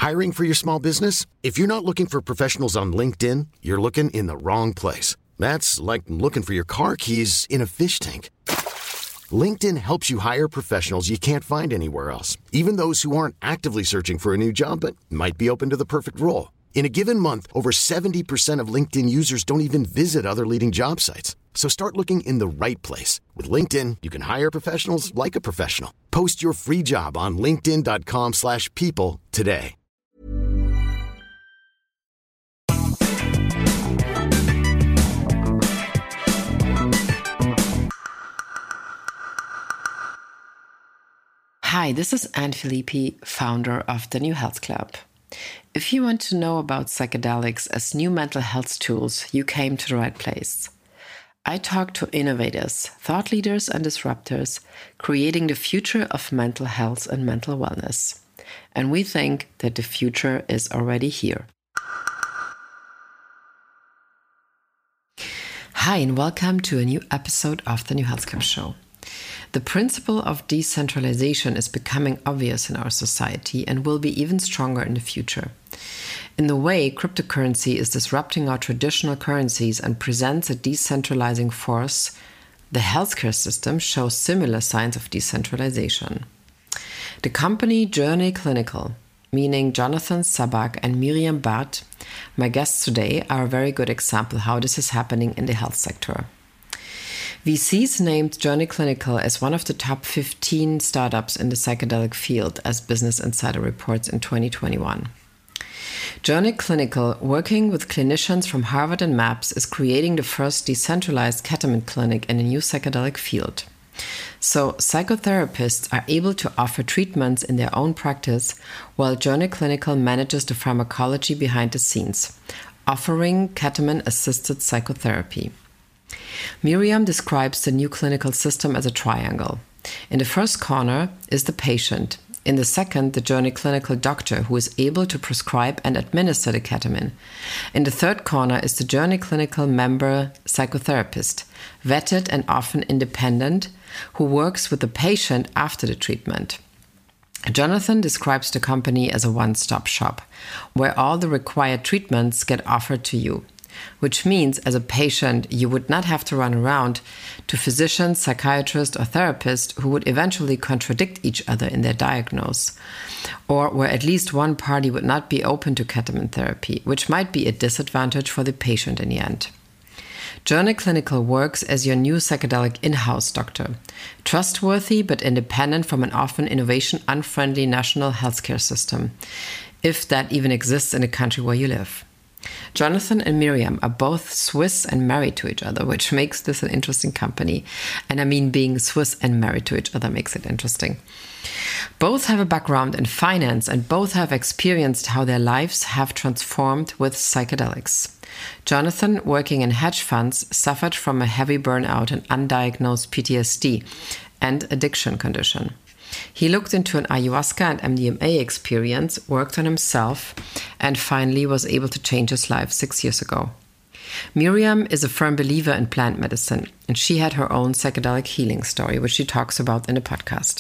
Hiring for your small business? If you're not looking for professionals on LinkedIn, you're looking in the wrong place. That's like looking for your car keys in a fish tank. LinkedIn helps you hire professionals you can't find anywhere else, even those who aren't actively searching for a new job but might be open to the perfect role. In a given month, over 70% of LinkedIn users don't even visit other leading job sites. So start looking in the right place. With LinkedIn, you can hire professionals like a professional. Post your free job on linkedin.com/people today. Hi, this is Anne Filippi, founder of the New Health Club. If you want to know about psychedelics as new mental health tools, you came to the right place. I talk to innovators, thought leaders, and disruptors, creating the future of mental health and mental wellness. And we think that the future is already here. Hi, and welcome to a new episode of the New Health Club show. The principle of decentralization is becoming obvious in our society and will be even stronger in the future. In the way, cryptocurrency is disrupting our traditional currencies and presents a decentralizing force, the healthcare system shows similar signs of decentralization. The company Journey Clinical, meaning Jonathan Sabag and Miriam Barth, my guests today, are a very good example how this is happening in the health sector. VCs named Journey Clinical as one of the top 15 startups in the psychedelic field, as Business Insider reports in 2021. Journey Clinical, working with clinicians from Harvard and MAPS, is creating the first decentralized ketamine clinic in a new psychedelic field. So psychotherapists are able to offer treatments in their own practice, while Journey Clinical manages the pharmacology behind the scenes, offering ketamine-assisted psychotherapy. Miriam describes the new clinical system as a triangle. In the first corner is the patient. In the second, the Journey Clinical doctor who is able to prescribe and administer the ketamine. In the third corner is the Journey Clinical member psychotherapist, vetted and often independent, who works with the patient after the treatment. Jonathan describes the company as a one-stop shop, where all the required treatments get offered to you. Which means, as a patient, you would not have to run around to physicians, psychiatrists, or therapists who would eventually contradict each other in their diagnosis, or where at least one party would not be open to ketamine therapy, which might be a disadvantage for the patient in the end. Journey Clinical works as your new psychedelic in-house doctor, trustworthy but independent from an often innovation-unfriendly national healthcare system, if that even exists in the country where you live. Jonathan and Miriam are both Swiss and married to each other, which makes this an interesting company. And I mean, being Swiss and married to each other makes it interesting. Both have a background in finance and both have experienced how their lives have transformed with psychedelics. Jonathan, working in hedge funds, suffered from a heavy burnout and undiagnosed PTSD and addiction condition. He looked into an ayahuasca and MDMA experience, worked on himself, and finally was able to change his life 6 years ago. Miriam is a firm believer in plant medicine, and she had her own psychedelic healing story, which she talks about in the podcast.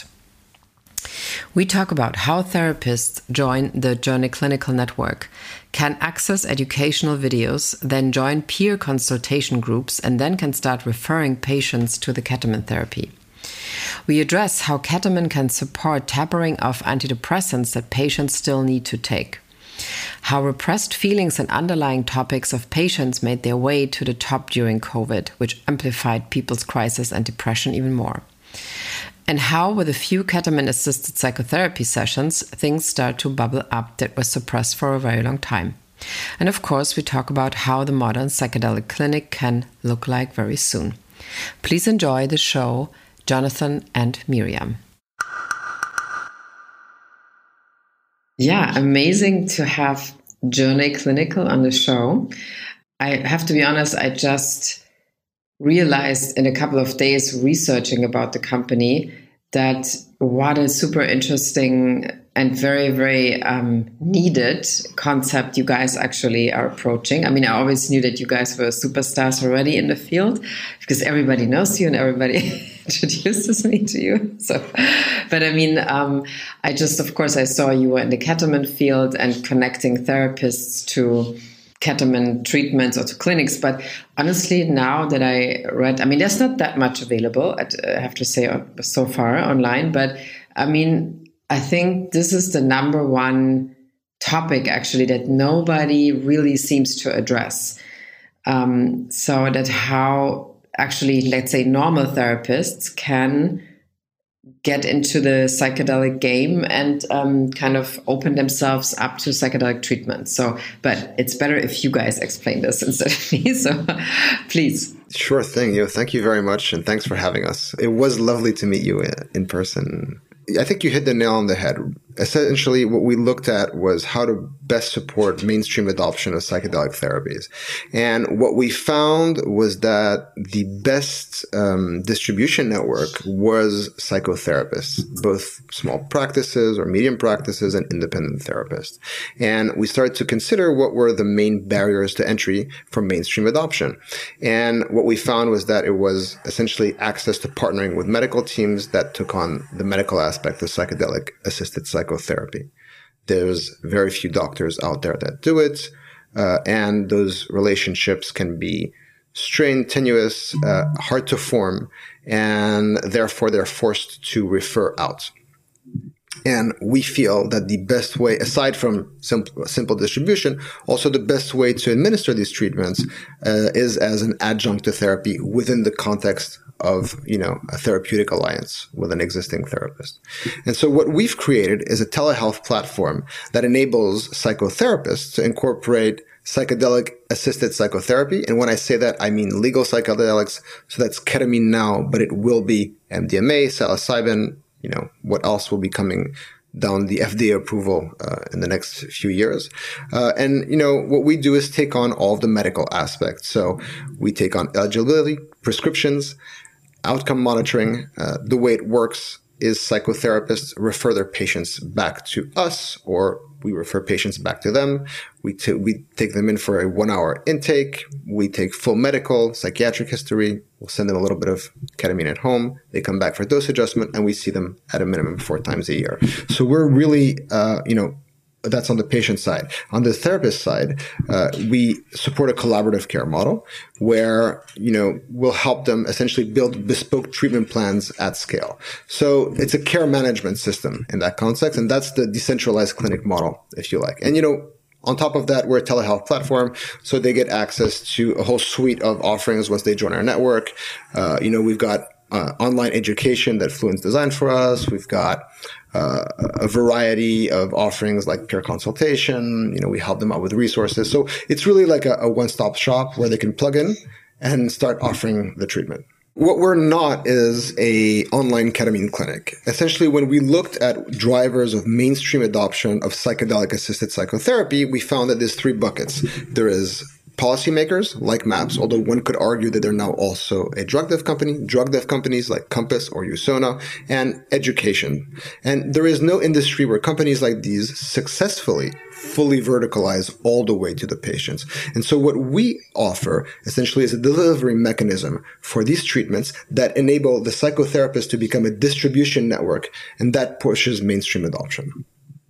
We talk about how therapists join the Journey Clinical Network, can access educational videos, then join peer consultation groups, and then can start referring patients to the ketamine therapy. We address how ketamine can support tapering of antidepressants that patients still need to take, how repressed feelings and underlying topics of patients made their way to the top during COVID, which amplified people's crisis and depression even more, and how, with a few ketamine-assisted psychotherapy sessions, things start to bubble up that were suppressed for a very long time. And of course, we talk about how the modern psychedelic clinic can look like very soon. Please enjoy the show, Jonathan and Miriam. Yeah, amazing to have Journey Clinical on the show. I have to be honest, I just realized in a couple of days researching about the company that what a super interesting and very, very needed concept you guys actually are approaching. I mean, I always knew that you guys were superstars already in the field because everybody knows you and everybody introduces me to you. So, but I mean, I just, of course, I saw you were in the ketamine field and connecting therapists to ketamine treatments or to clinics. But honestly, now that I read, I mean, there's not that much available, I have to say, so far online. But I mean, I think this is the number one topic, actually, that nobody really seems to address. So that how actually, let's say, normal therapists can get into the psychedelic game and kind of open themselves up to psychedelic treatment. So, but it's better if you guys explain this instead of me. So please. Sure thing. Thank you very much. And thanks for having us. It was lovely to meet you in person. I think you hit the nail on the head. Essentially, what we looked at was how to best support mainstream adoption of psychedelic therapies. And what we found was that the best distribution network was psychotherapists, both small practices or medium practices and independent therapists. And we started to consider what were the main barriers to entry for mainstream adoption. And what we found was that it was essentially access to partnering with medical teams that took on the medical aspect of psychedelic-assisted psychotherapy. There's very few doctors out there that do it, and those relationships can be strained, tenuous, hard to form, and therefore they're forced to refer out. And we feel that the best way, aside from simple distribution, also the best way to administer these treatments is as an adjunct to therapy within the context of, a therapeutic alliance with an existing therapist. And so what we've created is a telehealth platform that enables psychotherapists to incorporate psychedelic-assisted psychotherapy. And when I say that, I mean legal psychedelics. So that's ketamine now, but it will be MDMA, psilocybin, what else will be coming down the FDA approval in the next few years. And what we do is take on all of the medical aspects. So we take on eligibility, prescriptions, outcome monitoring. The way it works is psychotherapists refer their patients back to us, or we refer patients back to them. We take them in for a 1-hour intake. We take full medical, psychiatric history. We'll send them a little bit of ketamine at home. They come back for dose adjustment, and we see them at a minimum 4 times a year. So we're really, that's on the patient side. On the therapist side, we support a collaborative care model where, we'll help them essentially build bespoke treatment plans at scale. So it's a care management system in that context, and that's the decentralized clinic model, if you like. And, on top of that, we're a telehealth platform, so they get access to a whole suite of offerings once they join our network. We've got online education that Fluence designed for us. We've got a variety of offerings like peer consultation. We help them out with resources. So it's really like a one-stop shop where they can plug in and start offering the treatment. What we're not is a online ketamine clinic. Essentially, when we looked at drivers of mainstream adoption of psychedelic-assisted psychotherapy, we found that there's 3 buckets. There is policymakers like MAPS, although one could argue that they're now also a drug dev companies like Compass or Usona, and education. And there is no industry where companies like these successfully fully verticalize all the way to the patients. And so what we offer essentially is a delivery mechanism for these treatments that enable the psychotherapist to become a distribution network, and that pushes mainstream adoption.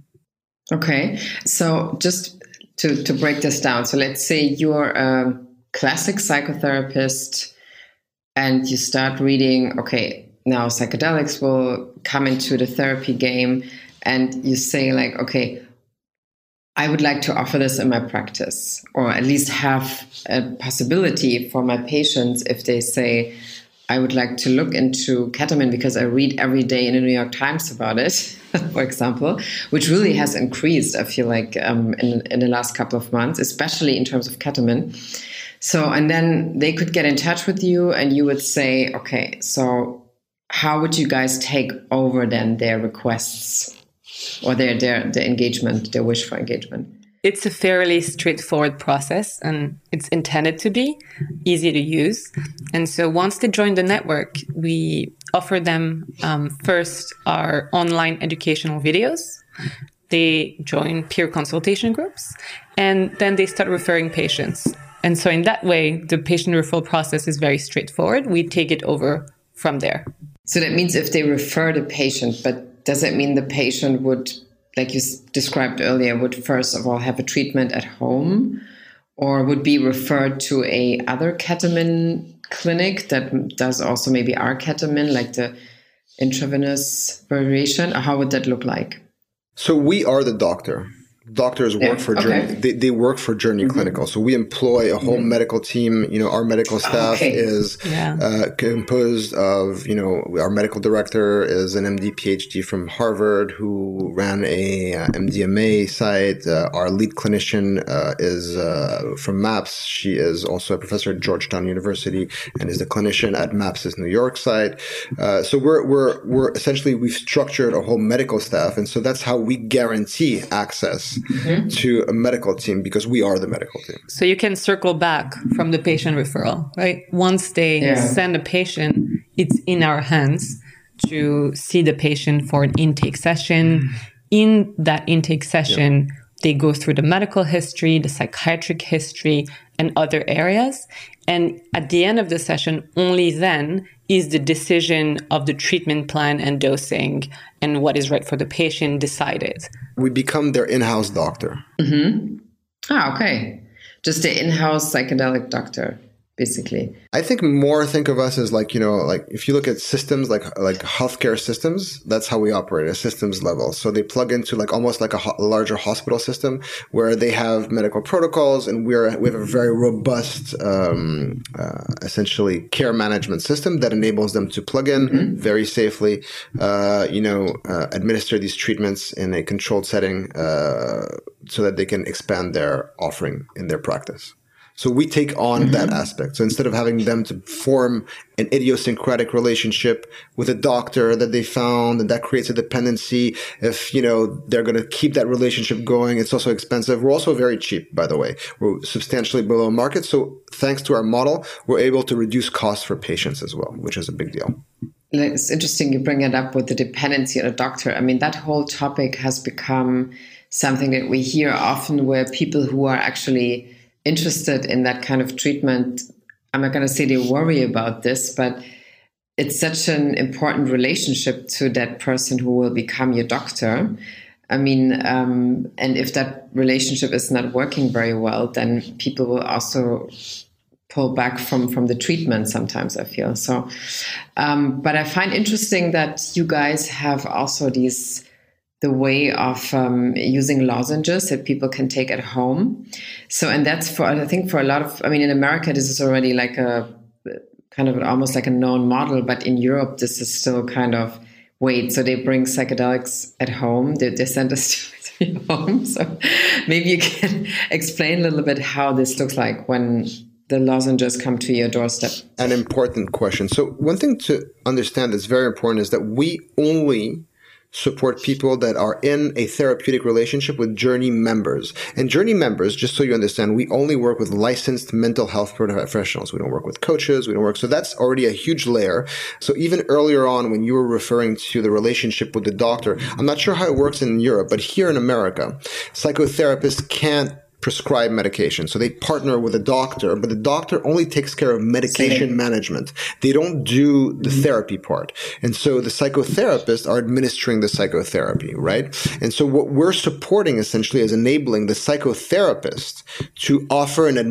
Okay. So just to break this down. So let's say you're a classic psychotherapist and you start reading, okay, now psychedelics will come into the therapy game, and you say like, okay, I would like to offer this in my practice, or at least have a possibility for my patients if they say, I would like to look into ketamine because I read every day in the New York Times about it, for example, which really has increased, I feel like, in the last couple of months, especially in terms of ketamine. So, and then they could get in touch with you and you would say, okay, so how would you guys take over then their requests or their engagement, their wish for engagement? It's a fairly straightforward process, and it's intended to be easy to use. And so once they join the network, we offer them first our online educational videos They join peer consultation groups, and then they start referring patients. And so in that way, the patient referral process is very straightforward. We take it over from there. So that means if they refer the patient, but does it mean the patient would, like you described earlier, would first of all have a treatment at home, or would be referred to a other ketamine clinic that does also maybe R-ketamine, like the intravenous variation? Or how would that look like? So we are the doctor. Doctors work for Journey. They work for Journey Clinical. So we employ a whole medical team. Our medical staff is composed of, our medical director is an MD PhD from Harvard who ran a MDMA site. Our lead clinician is from MAPS. She is also a professor at Georgetown University and is the clinician at MAPS's New York site. So we're essentially, we've structured a whole medical staff. And so that's how we guarantee access to a medical team, because we are the medical team. So you can circle back from the patient referral, right? Once they send a patient, it's in our hands to see the patient for an intake session. In that intake session, they go through the medical history, the psychiatric history, and other areas. And at the end of the session, only then is the decision of the treatment plan and dosing and what is right for the patient decided. We become their in-house doctor. Okay. Just the in-house psychedelic doctor, basically. I think of us as like if you look at systems like healthcare systems, that's how we operate at a systems level. So they plug into almost like a larger hospital system where they have medical protocols, and we have a very robust, essentially care management system that enables them to plug in very safely, administer these treatments in a controlled setting, so that they can expand their offering in their practice. So we take on that aspect. So instead of having them to form an idiosyncratic relationship with a doctor that they found, and that creates a dependency, if, they're going to keep that relationship going, it's also expensive. We're also very cheap, by the way. We're substantially below market. So thanks to our model, we're able to reduce costs for patients as well, which is a big deal. It's interesting you bring it up with the dependency on a doctor. I mean, that whole topic has become something that we hear often, where people who are actually interested in that kind of treatment, I'm not going to say they worry about this, but it's such an important relationship to that person who will become your doctor. I mean, and if that relationship is not working very well, then people will also pull back from the treatment sometimes, I feel. So, but I find interesting that you guys have also the way of using lozenges that people can take at home. So, and that's I think for a lot of, in America, this is already like a kind of almost like a known model, but in Europe, this is still kind of, so they bring psychedelics at home, they send us to your home. So maybe you can explain a little bit how this looks like when the lozenges come to your doorstep. An important question. So one thing to understand that's very important is that we only support people that are in a therapeutic relationship with Journey members. And Journey members, just so you understand, we only work with licensed mental health professionals. We don't work with coaches. So that's already a huge layer. So even earlier on, when you were referring to the relationship with the doctor, I'm not sure how it works in Europe, but here in America, psychotherapists can't prescribe medication. So they partner with a doctor, but the doctor only takes care of medication management. They don't do the therapy part. And so the psychotherapists are administering the psychotherapy, right? And so what we're supporting essentially is enabling the psychotherapist to offer and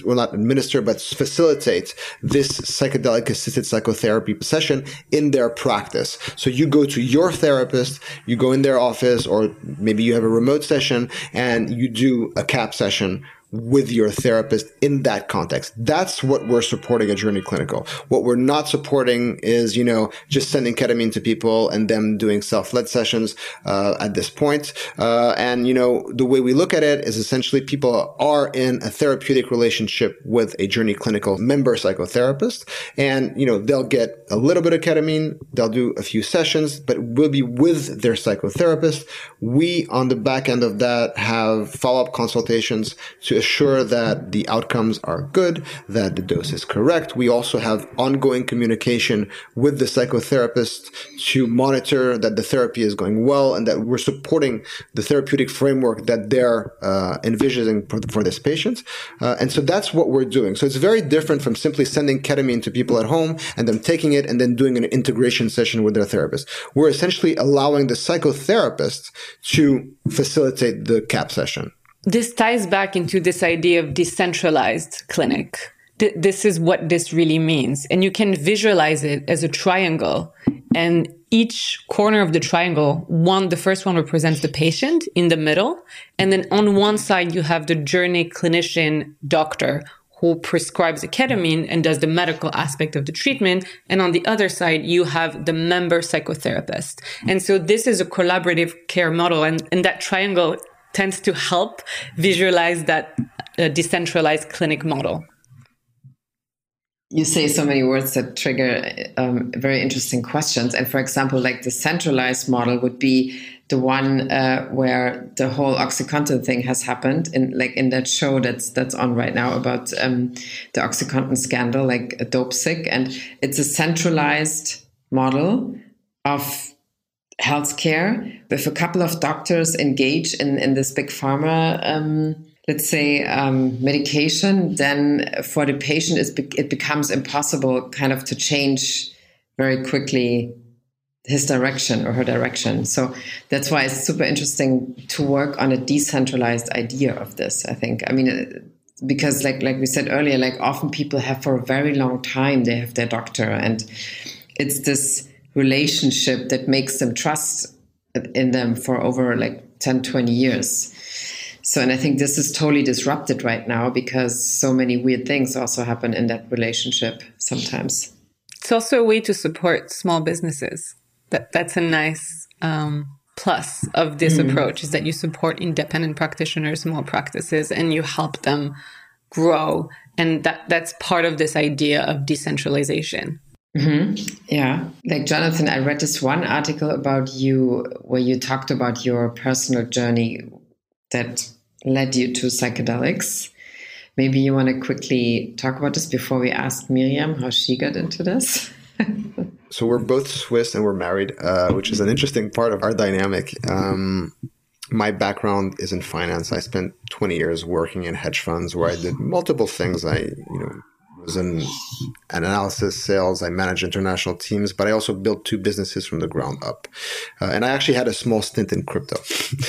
but facilitate this psychedelic assisted psychotherapy session in their practice. So you go to your therapist, you go in their office, or maybe you have a remote session and you do a CAP session with your therapist in that context. That's what we're supporting at Journey Clinical. What we're not supporting is, just sending ketamine to people and them doing self-led sessions at this point. And the way we look at it is essentially people are in a therapeutic relationship with a Journey Clinical member psychotherapist, and they'll get a little bit of ketamine, they'll do a few sessions, but we'll be with their psychotherapist. We, on the back end of that, have follow-up consultations to to assure that the outcomes are good, that the dose is correct. We also have ongoing communication with the psychotherapist to monitor that the therapy is going well and that we're supporting the therapeutic framework that they're envisioning for this patient. And so that's what we're doing. So it's very different from simply sending ketamine to people at home and them taking it and then doing an integration session with their therapist. We're essentially allowing the psychotherapist to facilitate the CAP session. This ties back into this idea of decentralized clinic. This is what this really means. And you can visualize it as a triangle. And each corner of the triangle, the first one represents the patient in the middle. And then on one side, you have the journey clinician doctor who prescribes the ketamine and does the medical aspect of the treatment. And on the other side, you have the member psychotherapist. And so this is a collaborative care model. And that triangle tends to help visualize that decentralized clinic model. You say so many words that trigger very interesting questions. And for example, like the centralized model would be the one where the whole OxyContin thing has happened in that show that's on right now about the OxyContin scandal, like Dopesick. And it's a centralized model of healthcare with a couple of doctors engaged in this big pharma, let's say, medication. Then for the patient, it becomes impossible kind of to change very quickly his direction or her direction. So that's why it's super interesting to work on a decentralized idea of this, I think. I mean, because like we said earlier, like often people have for a very long time, they have their doctor, and it's this relationship that makes them trust in them for over like 10, 20 years. So, and I think this is totally disrupted right now because so many weird things also happen in that relationship sometimes. It's also a way to support small businesses. That's a nice plus of this approach, is that you support independent practitioners, small practices, and you help them grow. And that's part of this idea of decentralization. Mm-hmm. Yeah. Like, Jonathan, I read this one article about you where you talked about your personal journey that led you to psychedelics. Maybe you want to quickly talk about this before we ask Miriam how she got into this. So we're both Swiss and we're married, which is an interesting part of our dynamic. My background is in finance. I spent 20 years working in hedge funds where I did multiple things. I was in analysis, sales. I managed international teams, but I also built 2 businesses from the ground up. And I actually had a small stint in crypto.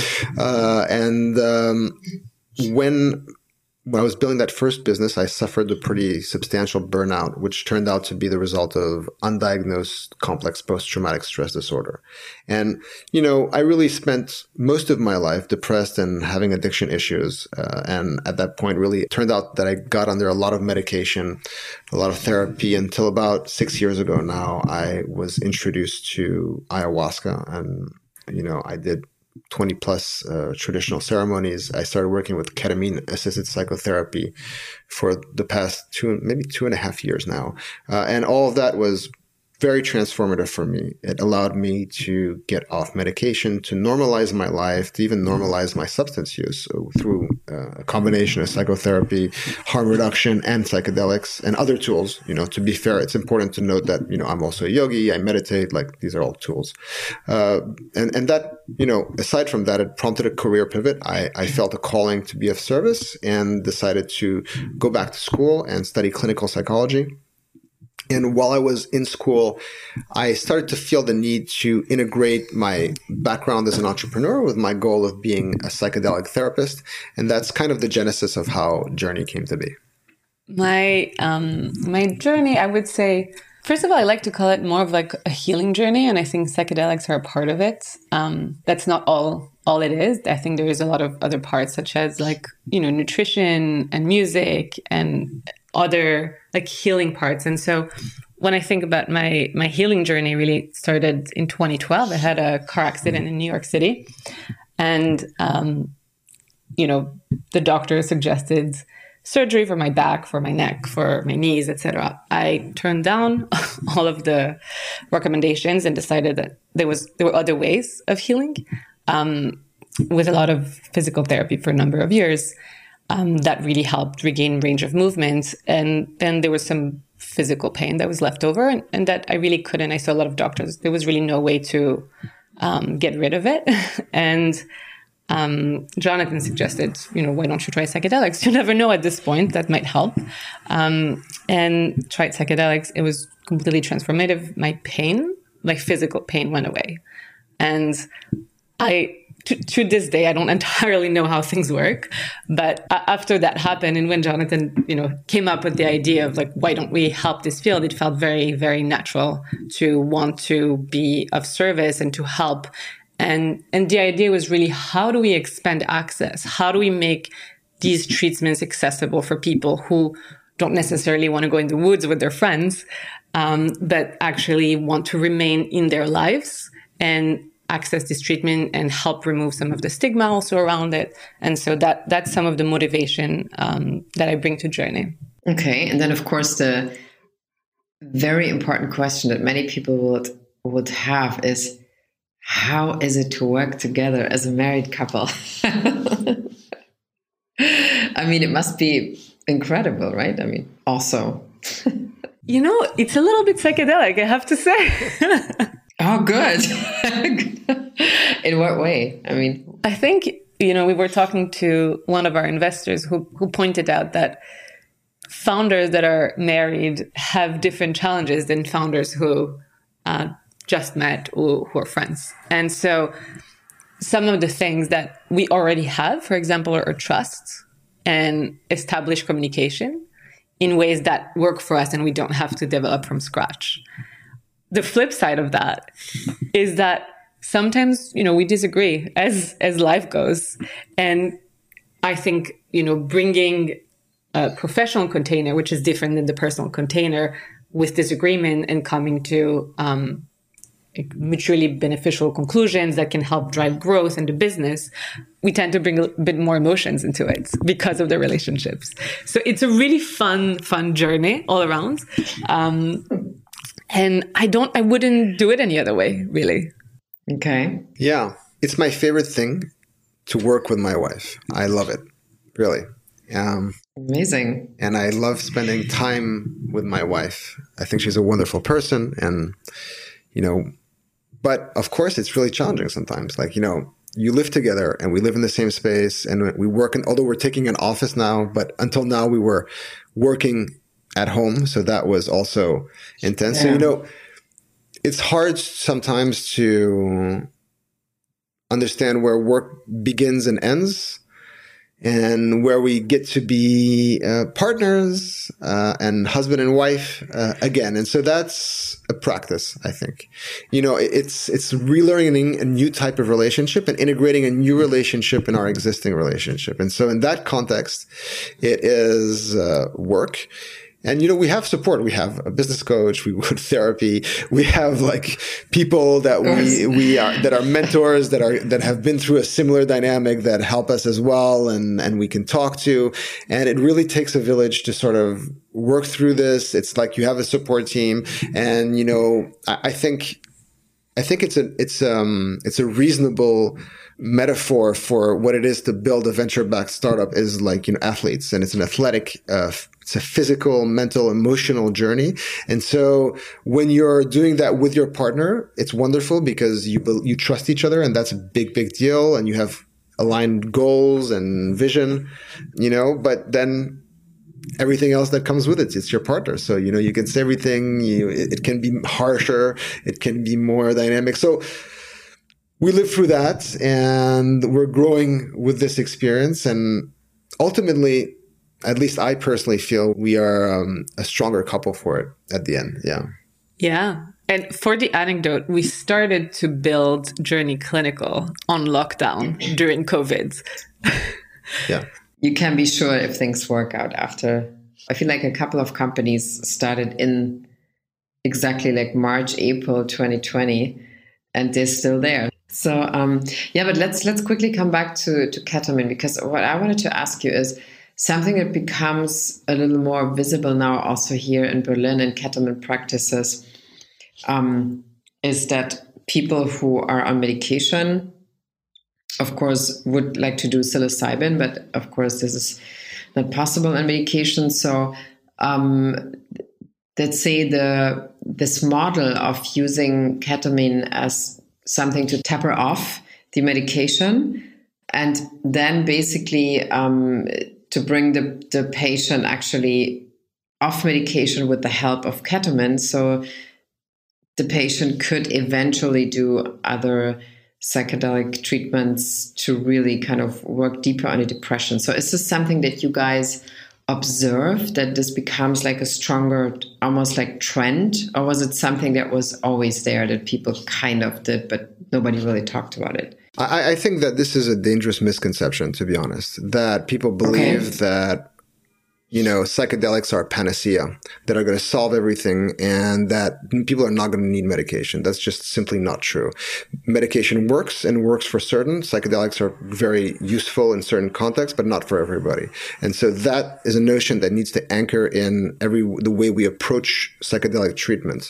When I was building that first business, I suffered a pretty substantial burnout, which turned out to be the result of undiagnosed complex post-traumatic stress disorder. And, I really spent most of my life depressed and having addiction issues. And at that point, really, it turned out that I got under a lot of medication, a lot of therapy, until about 6 years ago now, I was introduced to ayahuasca. And, I did 20 plus traditional ceremonies. I started working with ketamine assisted psychotherapy for the past 2.5 years now. And all of that was very transformative for me. It allowed me to get off medication, to normalize my life, to even normalize my substance use through a combination of psychotherapy, harm reduction, and psychedelics and other tools. To be fair, it's important to note that, I'm also a yogi, I meditate, like these are all tools. And that, aside from that, it prompted a career pivot. I felt a calling to be of service and decided to go back to school and study clinical psychology. And while I was in school, I started to feel the need to integrate my background as an entrepreneur with my goal of being a psychedelic therapist. And that's kind of the genesis of how Journey came to be. My journey, I would say, first of all, I like to call it more of like a healing journey. And I think psychedelics are a part of it. That's not all it is. I think there is a lot of other parts, such as like, nutrition and music and other like healing parts. And so when I think about my healing journey, really started in 2012. I had a car accident in New York City, and the doctor suggested surgery for my back, for my neck, for my knees, etc. I turned down all of the recommendations and decided that there were other ways of healing, with a lot of physical therapy for a number of years. that really helped regain range of movement. And then there was some physical pain that was left over, and that I really couldn't. I saw a lot of doctors. There was really no way to get rid of it. And Jonathan suggested, why don't you try psychedelics? You never know at this point, that might help. And tried psychedelics. It was completely transformative. My pain, my physical pain, went away. And to this day, I don't entirely know how things work. But after that happened, and when Jonathan, came up with the idea of like, why don't we help this field? It felt very, very natural to want to be of service and to help. And the idea was really, how do we expand access? How do we make these treatments accessible for people who don't necessarily want to go in the woods with their friends, but actually want to remain in their lives and access this treatment and help remove some of the stigma also around it. And so that's some of the motivation that I bring to Journey. Okay. And then, of course, the very important question that many people would have is, how is it to work together as a married couple? I mean, it must be incredible, right? I mean, also. It's a little bit psychedelic, I have to say. Oh, good. In what way? I mean, I think, we were talking to one of our investors who pointed out that founders that are married have different challenges than founders who just met or who are friends. And so some of the things that we already have, for example, are trust and established communication in ways that work for us and we don't have to develop from scratch. The flip side of that is that sometimes, we disagree as life goes. And I think, bringing a professional container, which is different than the personal container, with disagreement and coming to mutually beneficial conclusions that can help drive growth in the business, we tend to bring a bit more emotions into it because of the relationships. So it's a really fun journey all around. And I wouldn't do it any other way, really. Okay. Yeah. It's my favorite thing to work with my wife. I love it. Really. Amazing. And I love spending time with my wife. I think she's a wonderful person. And, but of course it's really challenging sometimes. Like, you live together and we live in the same space and we work although we're taking an office now, but until now we were working at home. So that was also intense. Yeah. So, it's hard sometimes to understand where work begins and ends and where we get to be partners and husband and wife again. And so that's a practice, I think. It's relearning a new type of relationship and integrating a new relationship in our existing relationship. And so in that context, it is work. And, we have support. We have a business coach. We go to therapy. We have people that that are mentors that have been through a similar dynamic that help us as well. And we can talk to, and it really takes a village to sort of work through this. It's like you have a support team, and, I think it's a reasonable metaphor for what it is to build a venture-backed startup is athletes, and it's an athletic, it's a physical, mental, emotional journey. And so when you're doing that with your partner, it's wonderful because you trust each other, and that's a big, big deal. And you have aligned goals and vision, but then everything else that comes with it's your partner. So, you can say everything, it can be harsher, it can be more dynamic. So we live through that, and we're growing with this experience. And ultimately, at least I personally feel we are a stronger couple for it at the end. Yeah. Yeah. And for the anecdote, we started to build Journey Clinical on lockdown during COVID. Yeah. You can be sure if things work out after. I feel like a couple of companies started in exactly March, April 2020, and they're still there. So, but let's quickly come back to ketamine, because what I wanted to ask you is something that becomes a little more visible now also here in Berlin in ketamine practices, is that people who are on medication of course, would like to do psilocybin, but of course, this is not possible on medication. So let's say this model of using ketamine as something to taper off the medication, and then basically to bring the patient actually off medication with the help of ketamine. So the patient could eventually do other psychedelic treatments to really kind of work deeper on the depression. So is this something that you guys observe, that this becomes like a stronger, almost like trend? Or was it something that was always there that people kind of did, but nobody really talked about it? I think that this is a dangerous misconception, to be honest, that people believe that, psychedelics are a panacea that are going to solve everything and that people are not going to need medication. That's just simply not true. Medication works and works for certain. Psychedelics are very useful in certain contexts, but not for everybody. And so that is a notion that needs to anchor in the way we approach psychedelic treatments.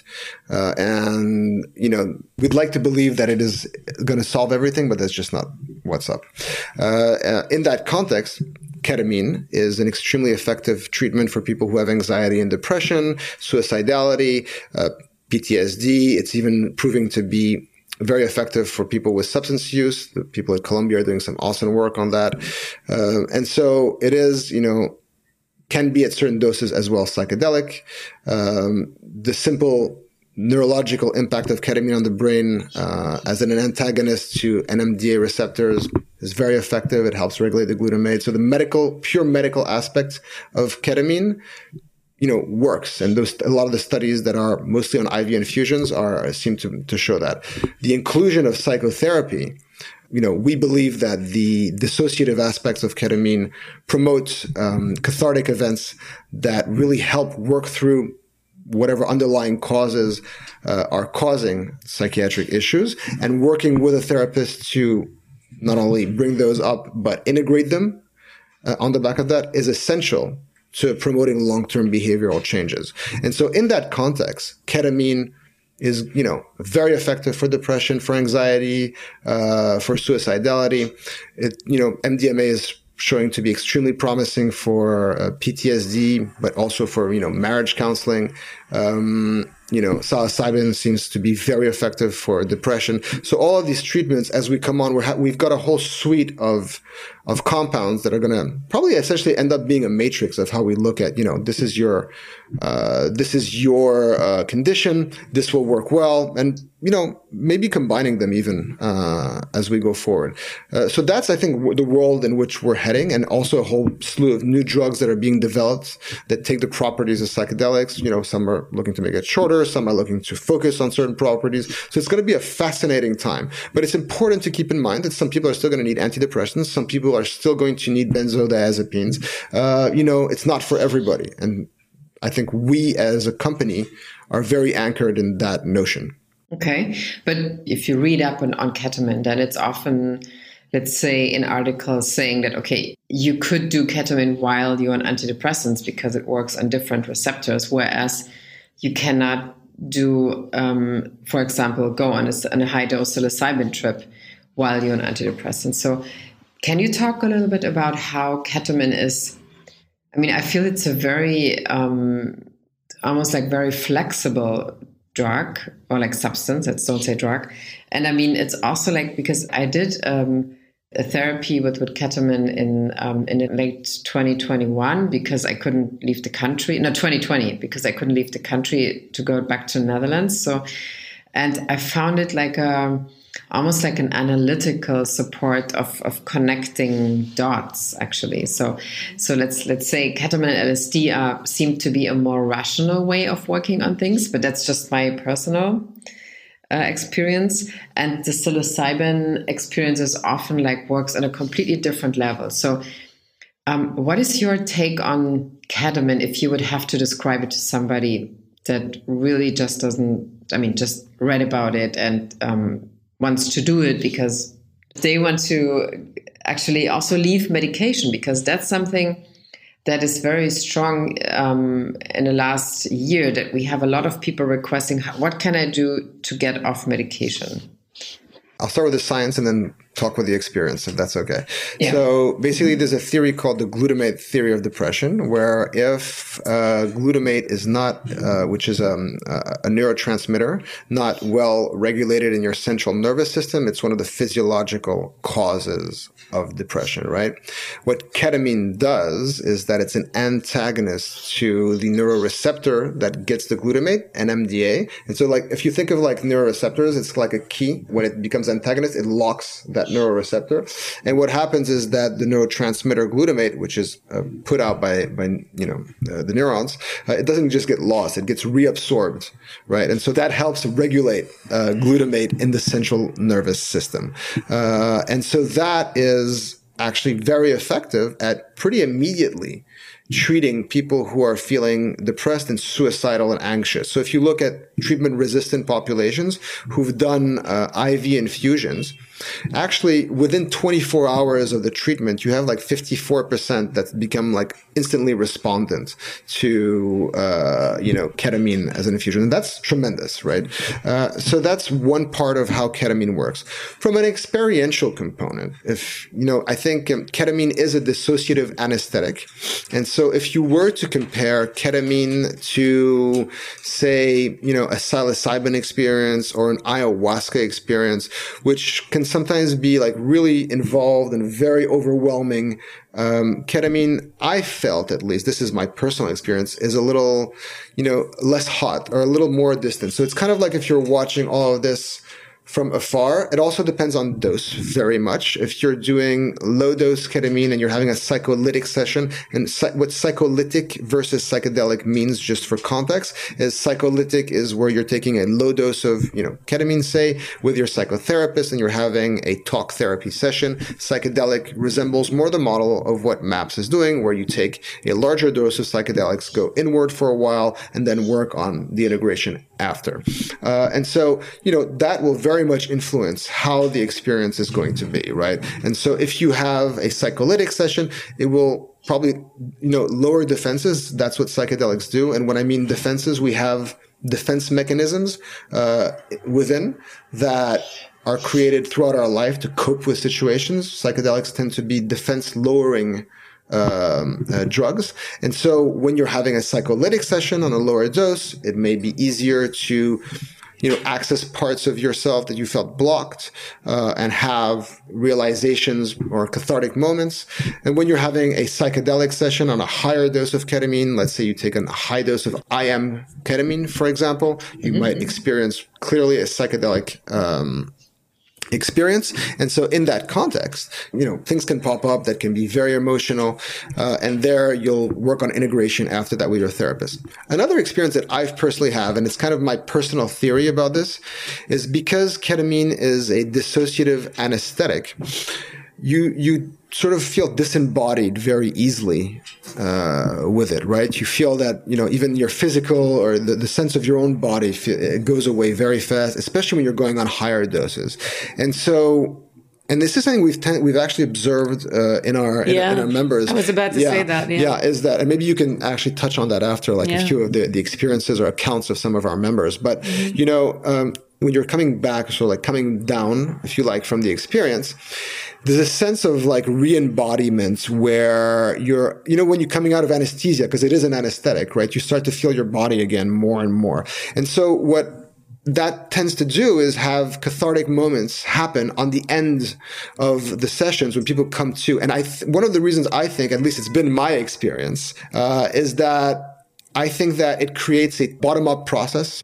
And we'd like to believe that it is going to solve everything, but that's just not what's up. In that context, ketamine is an extremely effective treatment for people who have anxiety and depression, suicidality, PTSD. It's even proving to be very effective for people with substance use. The people at Columbia are doing some awesome work on that. And so it is, can be at certain doses as well psychedelic. The simple neurological impact of ketamine on the brain as an antagonist to NMDA receptors is very effective. It helps regulate the glutamate. So the pure medical aspect of ketamine, works. And a lot of the studies that are mostly on IV infusions seem to show that. The inclusion of psychotherapy, we believe that the dissociative aspects of ketamine promote cathartic events that really help work through whatever underlying causes are causing psychiatric issues, and working with a therapist to not only bring those up, but integrate them on the back of that is essential to promoting long-term behavioral changes. And so in that context, ketamine is, very effective for depression, for anxiety, for suicidality. MDMA is showing to be extremely promising for PTSD, but also for, marriage counseling. Psilocybin seems to be very effective for depression. So all of these treatments, as we come on, we've got a whole suite of compounds that are going to probably essentially end up being a matrix of how we look at, this is your condition. This will work well. And, maybe combining them even as we go forward. So that's, I think, the world in which we're heading, and also a whole slew of new drugs that are being developed that take the properties of psychedelics. Some are looking to make it shorter. Some are looking to focus on certain properties. So it's going to be a fascinating time. But it's important to keep in mind that some people are still going to need antidepressants. Some people are still going to need benzodiazepines. It's not for everybody. And I think we as a company are very anchored in that notion. Okay. But if you read up on ketamine, then it's often, let's say, in articles saying that, okay, you could do ketamine while you're on antidepressants because it works on different receptors, whereas you cannot do, for example, go on a high-dose psilocybin trip while you're on antidepressants. So can you talk a little bit about how ketamine is? I mean, I feel it's a very, almost like very flexible drug, or like substance. Let's don't say drug. And I mean, it's also like, because I did a therapy with ketamine in late 2021 because I couldn't leave the country. No, 2020, because I couldn't leave the country to go back to the Netherlands. So, and I found it like almost like an analytical support of connecting dots, actually. So let's say ketamine and LSD seem to be a more rational way of working on things, but that's just my personal experience. And the psilocybin experience is often like works on a completely different level. So what is your take on ketamine if you would have to describe it to somebody that really just just read about it and wants to do it because they want to actually also leave medication, because that's something that is very strong in the last year, that we have a lot of people requesting, what can I do to get off medication? I'll start with the science and then talk with the experience, if that's okay. Yeah. So basically, there's a theory called the glutamate theory of depression, where if glutamate is not, which is a neurotransmitter, not well regulated in your central nervous system, it's one of the physiological causes of depression, right? What ketamine does is that it's an antagonist to the neuroreceptor that gets the glutamate, NMDA. And so like, if you think of like neuroreceptors, it's like a key. When it becomes antagonist, it locks that neuroreceptor. And what happens is that the neurotransmitter glutamate, which is put out by the neurons, it doesn't just get lost, it gets reabsorbed, right? And so that helps regulate glutamate in the central nervous system. And so that is actually very effective at pretty immediately treating people who are feeling depressed and suicidal and anxious. So if you look at treatment-resistant populations who've done IV infusions, actually within 24 hours of the treatment, you have like 54% that become like instantly respondent to ketamine as an infusion, and that's tremendous, right? So that's one part of how ketamine works. From an experiential component, I think ketamine is a dissociative anesthetic, and so if you were to compare ketamine to, say, a psilocybin experience or an ayahuasca experience, which can sometimes be like really involved and very overwhelming, ketamine, I felt, at least, this is my personal experience, is a little, less hot or a little more distant. So it's kind of like if you're watching all of this from afar. It also depends on dose very much. If you're doing low dose ketamine and you're having a psycholytic session, and what psycholytic versus psychedelic means, just for context, is psycholytic is where you're taking a low dose of, ketamine, say, with your psychotherapist and you're having a talk therapy session. Psychedelic resembles more the model of what MAPS is doing, where you take a larger dose of psychedelics, go inward for a while, and then work on the integration after. And so, that will very much influence how the experience is going to be, right? And so if you have a psycholytic session, it will probably, lower defenses. That's what psychedelics do. And when I mean defenses, we have defense mechanisms within that are created throughout our life to cope with situations. Psychedelics tend to be defense lowering drugs. And so when you're having a psycholytic session on a lower dose, it may be easier to, access parts of yourself that you felt blocked, and have realizations or cathartic moments. And when you're having a psychedelic session on a higher dose of ketamine, let's say you take a high dose of IM ketamine, for example, you might experience clearly a psychedelic, experience. And so in that context, things can pop up that can be very emotional. And there you'll work on integration after that with your therapist. Another experience that I've personally have, and it's kind of my personal theory about this, is because ketamine is a dissociative anesthetic, you sort of feel disembodied very easily with it, right? You feel that, even your physical or the sense of your own body, it goes away very fast, especially when you're going on higher doses. And so, and this is something we've actually observed in our members. I was about to say that. Yeah, is that, and maybe you can actually touch on that after, like a few of the experiences or accounts of some of our members. But, when you're coming back, so like coming down, if you like, from the experience, there's a sense of like re-embodiment where you're, when you're coming out of anesthesia, because it is an anesthetic, right? You start to feel your body again more and more. And so what that tends to do is have cathartic moments happen on the end of the sessions when people come to. And one of the reasons I think, at least it's been my experience, is that I think that it creates a bottom-up process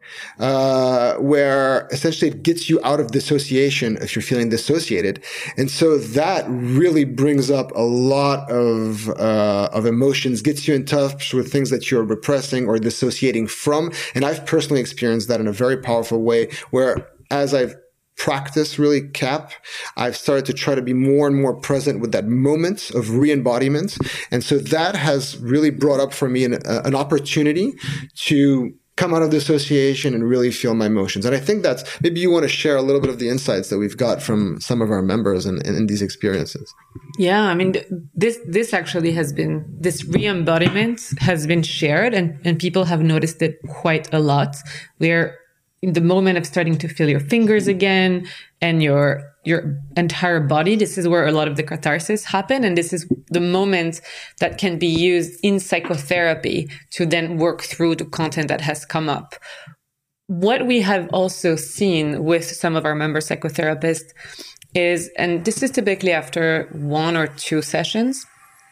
where essentially it gets you out of dissociation if you're feeling dissociated. And so that really brings up a lot of emotions, gets you in touch with things that you're repressing or dissociating from. And I've personally experienced that in a very powerful way, where as I've practice really CAP, I've started to try to be more and more present with that moment of re-embodiment. And so that has really brought up for me an opportunity to come out of dissociation and really feel my emotions. And I think that's, maybe you want to share a little bit of the insights that we've got from some of our members in these experiences. Yeah, I mean, this actually has been, this re-embodiment has been shared and people have noticed it quite a lot, where in the moment of starting to feel your fingers again and your your entire body. This is where a lot of the catharsis happen. And this is the moment that can be used in psychotherapy to then work through the content that has come up. What we have also seen with some of our member psychotherapists is, and this is typically after 1 or 2 sessions,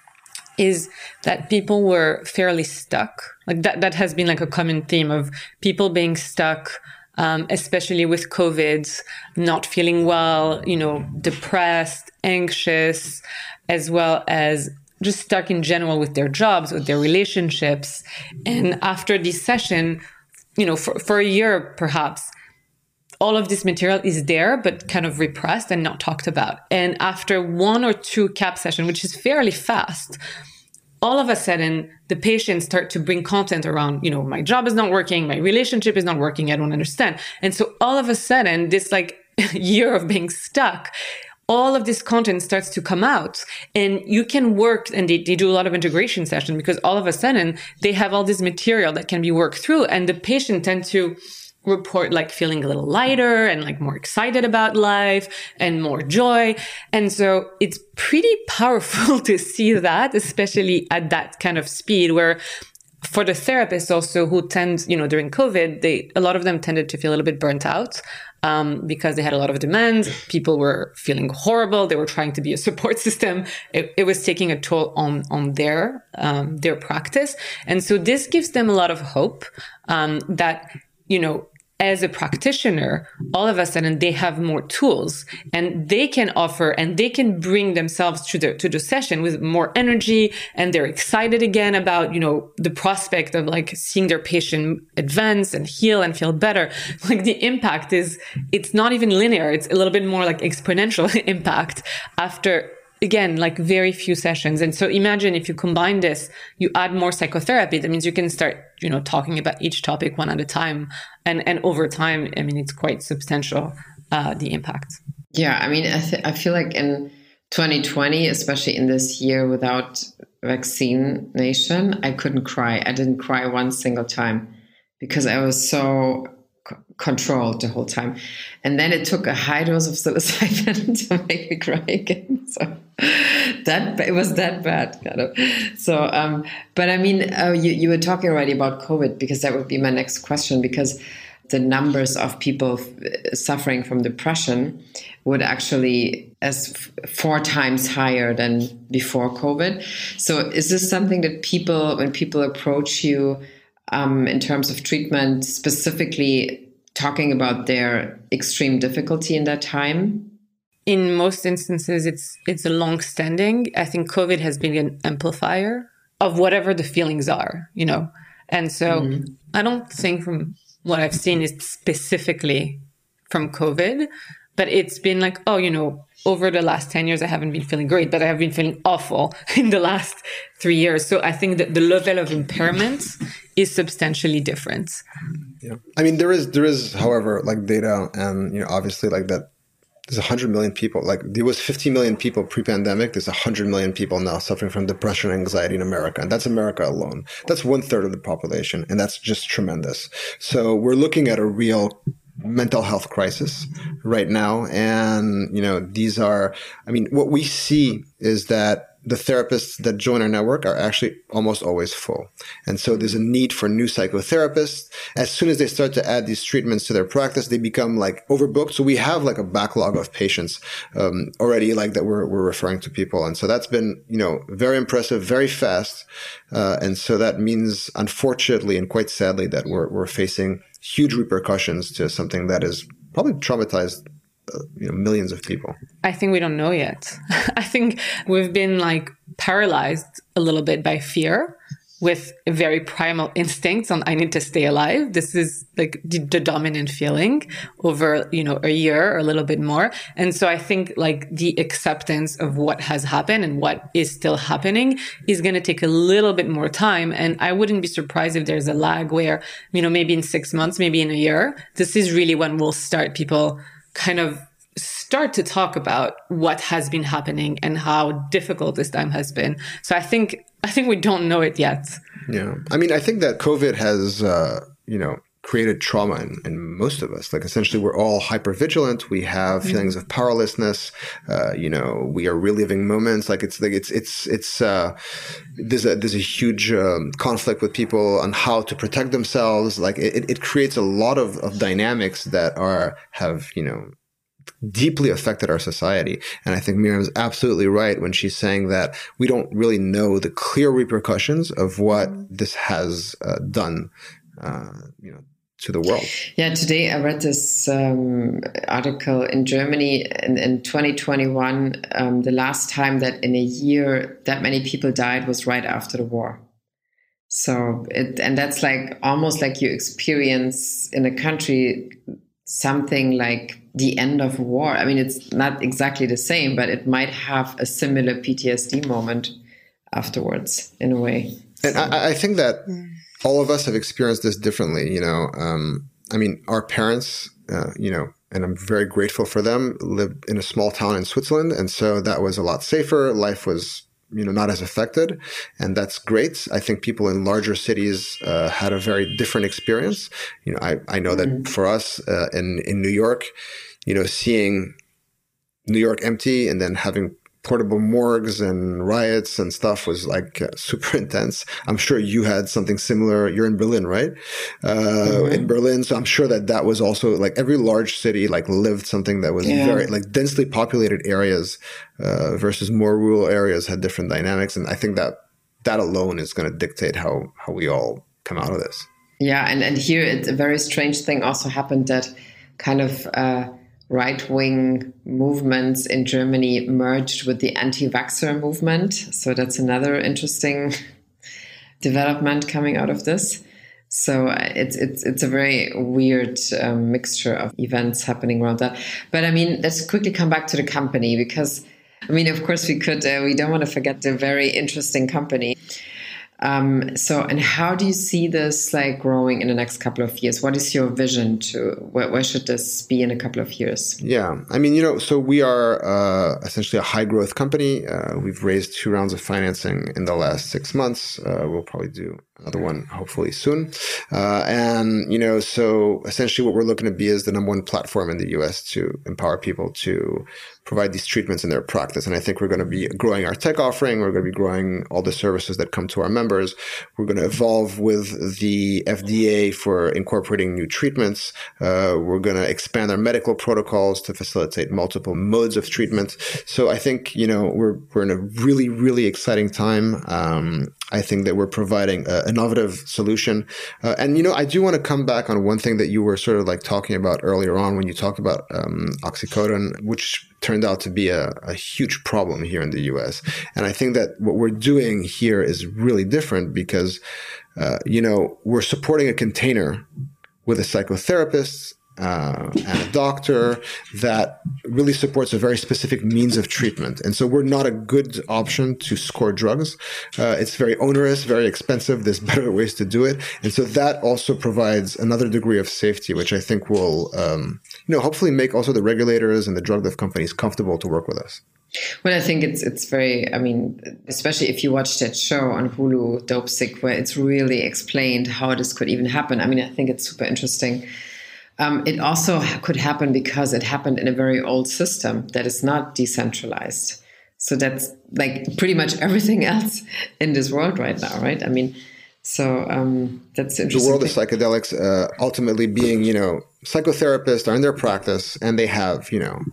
is that people were fairly stuck. Like that has been like a common theme of people being stuck, especially with COVID, not feeling well, depressed, anxious, as well as just stuck in general with their jobs, with their relationships. And after this session, for a year, perhaps, all of this material is there, but kind of repressed and not talked about. And after 1 or 2 CAP sessions, which is fairly fast, all of a sudden, the patients start to bring content around, my job is not working, my relationship is not working, I don't understand. And so all of a sudden, this like year of being stuck, all of this content starts to come out, and you can work, and they do a lot of integration sessions because all of a sudden they have all this material that can be worked through, and the patient tend to report like feeling a little lighter and like more excited about life and more joy. And so it's pretty powerful to see that, especially at that kind of speed, where for the therapists also who tend, during COVID, a lot of them tended to feel a little bit burnt out because they had a lot of demands. People were feeling horrible. They were trying to be a support system. It was taking a toll on their practice. And so this gives them a lot of hope that, as a practitioner, all of a sudden they have more tools and they can offer and they can bring themselves to the session with more energy, and they're excited again about, the prospect of like seeing their patient advance and heal and feel better. Like the impact it's not even linear. It's a little bit more like exponential impact after, again, like very few sessions. And so imagine if you combine this, you add more psychotherapy, that means you can start, talking about each topic one at a time. And over time, it's quite substantial, the impact. Yeah, I feel like in 2020, especially in this year without vaccination, I couldn't cry. I didn't cry one single time because I was so controlled the whole time. And then it took a high dose of psilocybin to make me cry again. So it was that bad, kind of. So, but you were talking already about COVID, because that would be my next question, because the numbers of people suffering from depression would actually as 4 times higher than before COVID. So is this something that when people approach you in terms of treatment, specifically talking about their extreme difficulty in that time? In most instances, it's a long-standing. I think COVID has been an amplifier of whatever the feelings are, And so I don't think from what I've seen is specifically from COVID, but it's been like, over the last 10 years, I haven't been feeling great, but I have been feeling awful in the last 3 years. So I think that the level of impairment is substantially different. Yeah. There is, however, like data and, obviously like that there's 100 million people, like there was 50 million people pre-pandemic. There's 100 million people now suffering from depression and anxiety in America. And that's America alone. That's 1/3 of the population. And that's just tremendous. So we're looking at a real mental health crisis right now. And, these are, what we see is that the therapists that join our network are actually almost always full. And so there's a need for new psychotherapists. As soon as they start to add these treatments to their practice, they become like overbooked. So we have like a backlog of patients already, like that we're referring to people. And so that's been, very impressive, very fast. And so that means, unfortunately and quite sadly, that we're facing huge repercussions to something that is probably traumatized millions of people. I think we don't know yet. I think we've been like paralyzed a little bit by fear, with very primal instincts on I need to stay alive. This is like the dominant feeling over, a year or a little bit more. And so I think like the acceptance of what has happened and what is still happening is going to take a little bit more time. And I wouldn't be surprised if there's a lag where, maybe in 6 months, maybe in a year, this is really when we'll start people kind of start to talk about what has been happening and how difficult this time has been. So I think we don't know it yet. Yeah. I think that COVID has, created trauma in most of us. Like essentially we're all hypervigilant. We have feelings of powerlessness. We are reliving moments. Like there's a huge conflict with people on how to protect themselves. Like it creates a lot of dynamics that have deeply affected our society. And I think Miriam is absolutely right when she's saying that we don't really know the clear repercussions of what this has done, to the world. Yeah, today I read this article in Germany in 2021. The last time that in a year that many people died was right after the war. So and that's like almost like you experience in a country something like the end of war. I mean, it's not exactly the same, but it might have a similar PTSD moment afterwards in a way. And I think that all of us have experienced this differently, I mean, our parents, and I'm very grateful for them, lived in a small town in Switzerland. And so that was a lot safer. Life was, not as affected. And that's great. I think people in larger cities had a very different experience. I know that for us in New York, seeing New York empty and then having portable morgues and riots and stuff was like super intense. I'm sure you had something similar. You're in Berlin, right? In Berlin. So I'm sure that was also like every large city like lived something that was very like densely populated areas versus more rural areas had different dynamics. And I think that alone is going to dictate how we all come out of this. Yeah. And here it's a very strange thing also happened that kind of right-wing movements in Germany merged with the anti-vaxxer movement. So that's another interesting development coming out of this. So it's a very weird mixture of events happening around that. But I mean, let's quickly come back to the company because, I mean, of course we don't want to forget the very interesting company. And how do you see this like growing in the next couple of years? What is your vision to where should this be in a couple of years? Yeah, I mean, so we are essentially a high growth company. We've raised 2 rounds of financing in the last 6 months. We'll probably do another one hopefully soon. So essentially what we're looking to be is the number 1 platform in the US to empower people to provide these treatments in their practice. And I think we're going to be growing our tech offering. We're going to be growing all the services that come to our members. We're going to evolve with the FDA for incorporating new treatments. We're going to expand our medical protocols to facilitate multiple modes of treatment. So I think, we're in a really, really exciting time. I think that we're providing an innovative solution. I do want to come back on one thing that you were sort of like talking about earlier on when you talked about oxycodone, which turned out to be a huge problem here in the US. And I think that what we're doing here is really different because, we're supporting a container with a psychotherapist and a doctor that really supports a very specific means of treatment. And so we're not a good option to score drugs. It's very onerous, very expensive. There's better ways to do it. And so that also provides another degree of safety, which I think will, hopefully make also the regulators and the drug dev companies comfortable to work with us. Well, I think it's very, I mean, especially if you watch that show on Hulu, Dopesick, where it's really explained how this could even happen. I mean, I think it's super interesting. It also could happen because it happened in a very old system that is not decentralized. So that's like pretty much everything else in this world right now, right? I mean, so that's interesting. The world of psychedelics ultimately being, psychotherapists are in their practice and they have,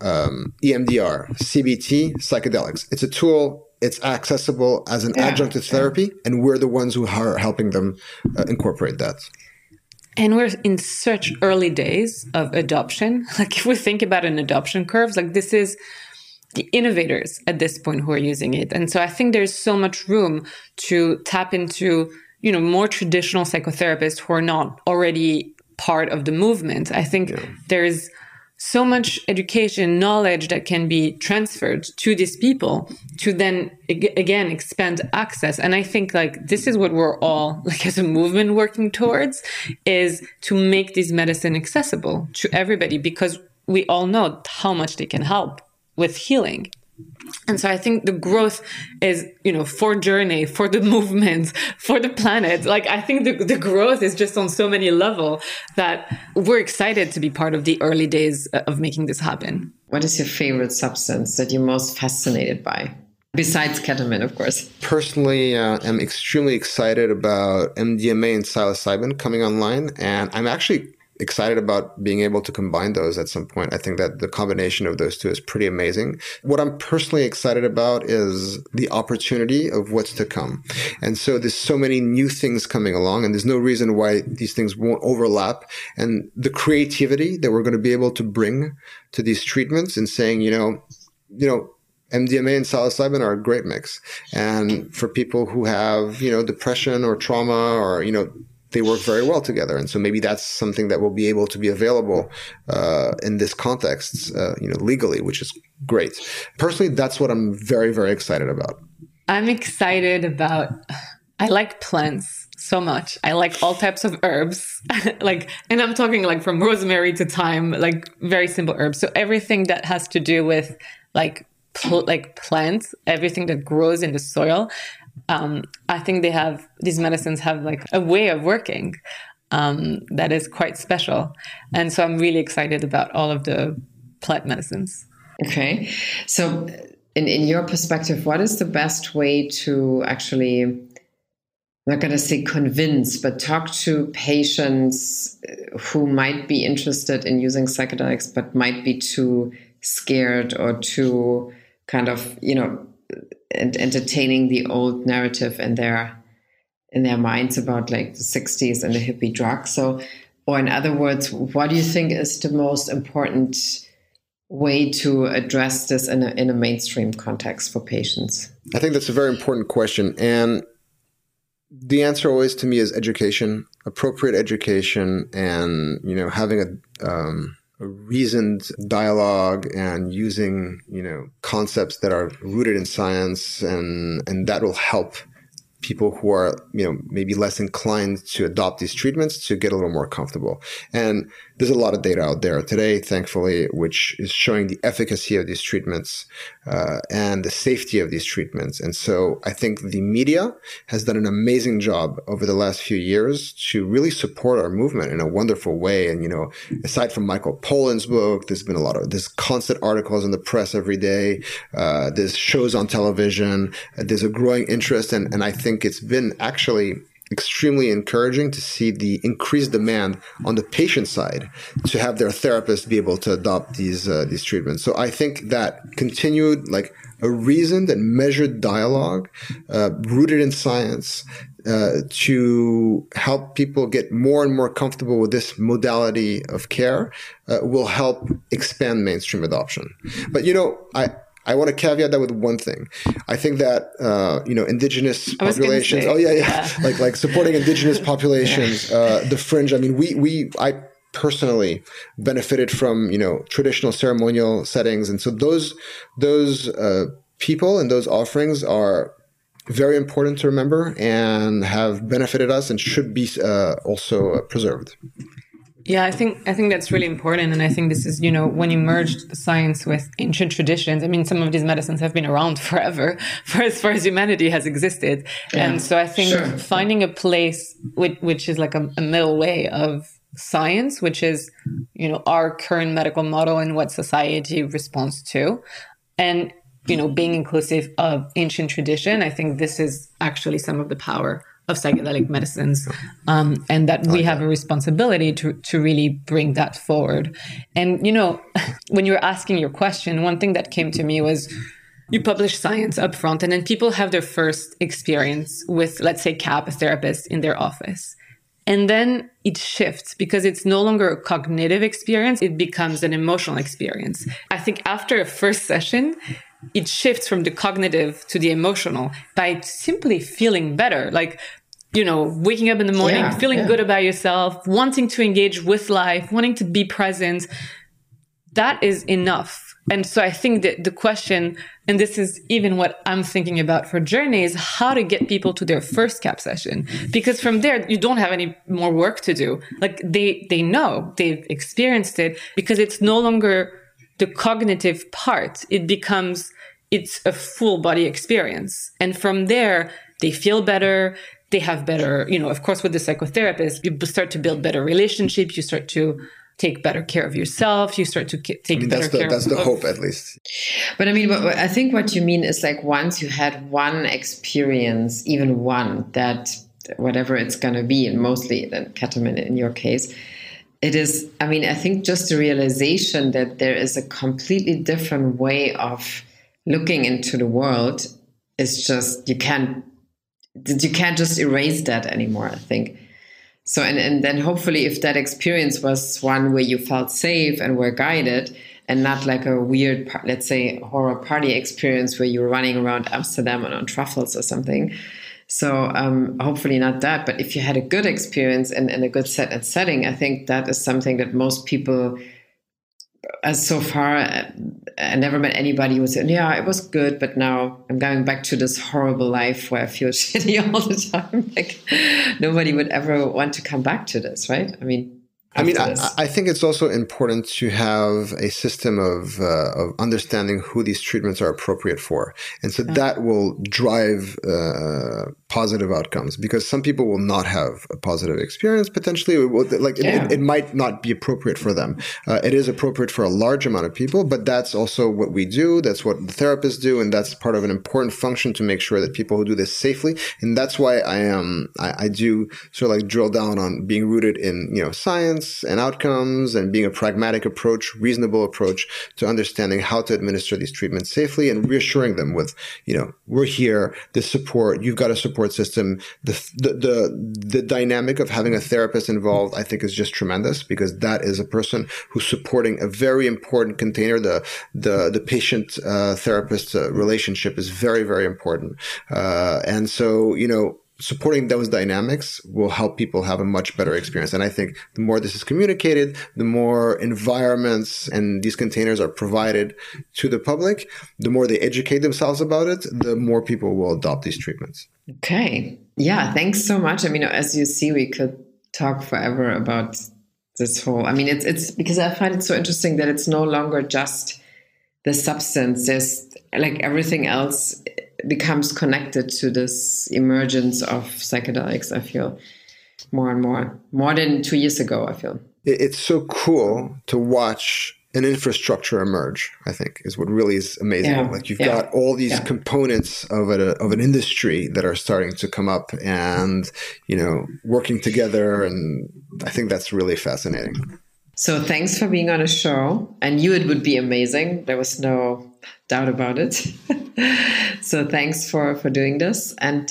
EMDR, CBT, psychedelics. It's a tool. It's accessible as an adjunct to therapy, and we're the ones who are helping them incorporate that. And we're in such early days of adoption. Like if we think about an adoption curve, like this is the innovators at this point who are using it. And so I think there's so much room to tap into, more traditional psychotherapists who are not already part of the movement. I think there's so much education, knowledge that can be transferred to these people to then, again, expand access. And I think like this is what we're all like as a movement working towards, is to make this medicine accessible to everybody, because we all know how much they can help with healing. And so I think the growth is, for Journey, for the movement, for the planet. Like, I think the growth is just on so many levels that we're excited to be part of the early days of making this happen. What is your favorite substance that you're most fascinated by? Besides ketamine, of course. Personally, I'm extremely excited about MDMA and psilocybin coming online. And I'm actually excited about being able to combine those at some point. I think that the combination of those two is pretty amazing. What I'm personally excited about is the opportunity of what's to come. And so there's so many new things coming along, and there's no reason why these things won't overlap. And the creativity that we're going to be able to bring to these treatments and saying, MDMA and psilocybin are a great mix. And for people who have, depression or trauma or, they work very well together. And so maybe that's something that will be able to be available in this context, legally, which is great. Personally, that's what I'm very, very excited about. I'm excited about, I like plants so much. I like all types of herbs, and I'm talking from rosemary to thyme, very simple herbs. So everything that has to do with plants, everything that grows in the soil. I think these medicines have a way of working that is quite special. And so I'm really excited about all of the plant medicines. Okay. So in your perspective, what is the best way to actually, I'm not going to say convince, but talk to patients who might be interested in using psychedelics, but might be too scared or too kind of, and entertaining the old narrative in their minds about the 60s and the hippie drug. So, or in other words, what do you think is the most important way to address this in a mainstream context for patients? I think that's a very important question. And the answer always to me is education, appropriate education, and, having a reasoned dialogue and using, concepts that are rooted in science, and that will help people who are, maybe less inclined to adopt these treatments to get a little more comfortable. And there's a lot of data out there today, thankfully, which is showing the efficacy of these treatments and the safety of these treatments. And so I think the media has done an amazing job over the last few years to really support our movement in a wonderful way. And, aside from Michael Pollan's book, there's constant articles in the press every day. There's shows on television. There's a growing interest. And I think it's been actually extremely encouraging to see the increased demand on the patient side to have their therapist be able to adopt these treatments. So I think that continued a reasoned and measured dialogue rooted in science to help people get more and more comfortable with this modality of care will help expand mainstream adoption. But I want to caveat that with one thing. I think that, indigenous populations, like supporting indigenous populations, the fringe. I mean, I personally benefited from, traditional ceremonial settings. And so those people and those offerings are very important to remember and have benefited us and should be also preserved. Yeah, I think that's really important. And I think this is, when you merge science with ancient traditions, some of these medicines have been around forever, for as far as humanity has existed. Yeah, and so I think finding a place which is a middle way of science, which is, our current medical model and what society responds to, and, being inclusive of ancient tradition, I think this is actually some of the power of psychedelic medicines, and that we have a responsibility to really bring that forward. And, when you were asking your question, one thing that came to me was you publish science up front, and then people have their first experience with, let's say, CAP, a therapist in their office. And then it shifts because it's no longer a cognitive experience. It becomes an emotional experience. I think after a first session, it shifts from the cognitive to the emotional by simply feeling better. Waking up in the morning, feeling good about yourself, wanting to engage with life, wanting to be present. That is enough. And so I think that the question, and this is even what I'm thinking about for Journey, is how to get people to their first CAP session. Because from there, you don't have any more work to do. They know, they've experienced it, because it's no longer the cognitive part. It becomes, it's a full body experience. And from there, they feel better. They have better, of course, with the psychotherapist, you start to build better relationships. You start to take better care of yourself. You start to take better care of... That's the hope, at least. But I mean, I think what you mean is like once you had one experience, even one, that whatever it's going to be, and mostly then ketamine in your case, it is, I mean, I think just the realization that there is a completely different way of looking into the world is just, you can't just erase that anymore, I think. So, and then hopefully if that experience was one where you felt safe and were guided and not like a weird, let's say, horror party experience where you were running around Amsterdam and on truffles or something. So hopefully not that. But if you had a good experience and a good setting, I think that is something that most people, as so far, I never met anybody who said, yeah, it was good, but now I'm going back to this horrible life where I feel shitty all the time. Like nobody would ever want to come back to this, right? I think it's also important to have a system of understanding who these treatments are appropriate for. And so that will drive positive outcomes, because some people will not have a positive experience. Potentially, it might not be appropriate for them. It is appropriate for a large amount of people, but that's also what we do. That's what the therapists do. And that's part of an important function to make sure that people who do this safely. And that's why I do sort of like drill down on being rooted in, science and outcomes and being a pragmatic approach, reasonable approach to understanding how to administer these treatments safely and reassuring them with, we're here, the support, you've got a support system. The dynamic of having a therapist involved, I think, is just tremendous, because that is a person who's supporting a very important container. The patient therapist relationship is very, very important. And so, supporting those dynamics will help people have a much better experience. And I think the more this is communicated, the more environments and these containers are provided to the public, the more they educate themselves about it, the more people will adopt these treatments. Okay. Yeah. Thanks so much. As you see, we could talk forever about this whole, it's because I find it so interesting that it's no longer just the substance. There's like everything else becomes connected to this emergence of psychedelics, I feel, more and more than 2 years ago, I feel. It's so cool to watch an infrastructure emerge, I think, is what really is amazing. Yeah. Like you've got all these components of an industry that are starting to come up and, working together. And I think that's really fascinating. So thanks for being on a show. I knew it would be amazing. There was no doubt about it. So thanks for doing this, and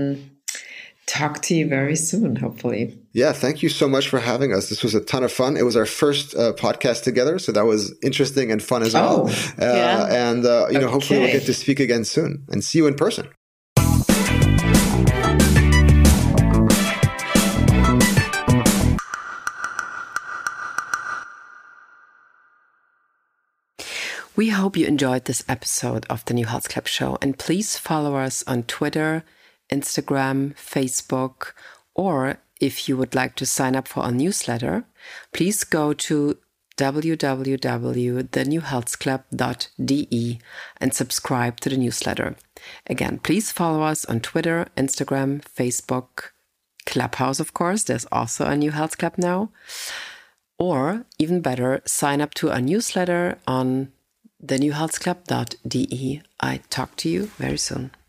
talk to you very soon, hopefully. Yeah, thank you so much for having us. This was a ton of fun. It was our first podcast together, so that was interesting and fun as well. And hopefully we'll get to speak again soon and see you in person. We hope you enjoyed this episode of the New Health Club Show, and please follow us on Twitter, Instagram, Facebook, or if you would like to sign up for our newsletter, please go to www.thenewhealthclub.de and subscribe to the newsletter. Again, please follow us on Twitter, Instagram, Facebook, Clubhouse, of course. There's also a New Health Club now. Or even better, sign up to our newsletter on thenewhealthclub.de. I talk to you very soon.